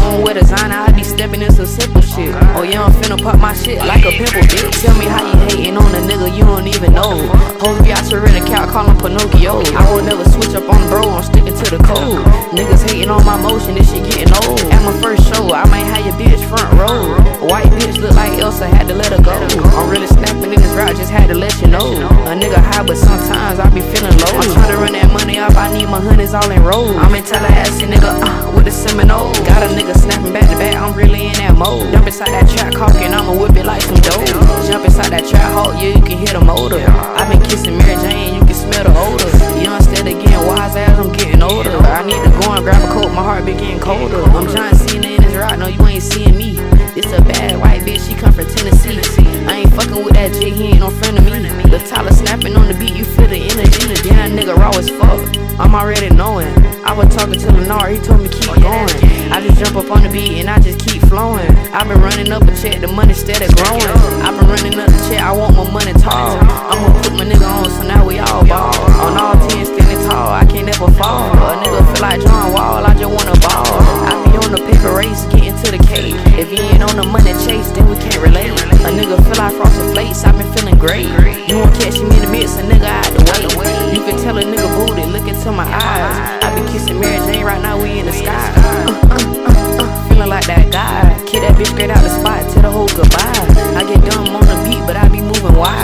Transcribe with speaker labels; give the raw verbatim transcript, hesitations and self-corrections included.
Speaker 1: on with designer, I be stepping in some simple shit. Oh yeah, I'm finna pop my shit like a pimple, bitch. Tell me how you hating on a nigga you don't even know. Hoes be out to rent a cow, call him Pinocchio. I will never switch up on bro, I'm sticking to the code. Niggas hating on my motion, this shit getting old. At my first show, I might have your bitch front row. White bitch look like Elsa, had to let her go. I'm really snapping in this route, just had to let you know. A nigga high, but sometimes I be feeling low. I'm trying to run that money up, I need my honeys all in roll. I'm in Tallahassee, nigga, uh, with the Seminole. Got a nigga snapping back to back, I'm really in that mode. Jump inside that trap hawking, I'ma whip it like some dope. Jump inside that trap hawk, yeah, you can hear the motor. I been kissing Mary Jane, you can smell the odor. Young instead of getting wise as I'm getting older. I need to go and grab a coat, my heart been getting colder. I'm John Cena in this rock, no you ain't seeing me. This a bad white bitch, she come from Tennessee. I ain't fucking with that J, he ain't no friend of me. The Tyler snapping on the beat, you feel the energy. Damn nigga raw as fuck, I'm already knowing. I was talking to Lennar, he told me keep going. I just jump up on the beat and I just keep flowing. I been running up a check, the money steady growing. I been running up the check, I want my money tall. I'ma put my nigga on, so now we all ball. On all ten standing tall, I can't never fall. A nigga feel like John Wall, I just wanna ball. I be on the paper race, getting to the cake. If you ain't on the money chase, then we can't relate. A nigga feel like Frosted Flakes, I been feeling great. You won't catch me in the mix, a nigga out the way. You can tell a nigga booty, look into my eyes. I be kissing Mary Jane, right now we in the sky. Uh, uh, uh, uh, feeling like that guy. Kick that bitch straight out the spot, tell the whole goodbye. I get dumb on the beat, but I be moving wide.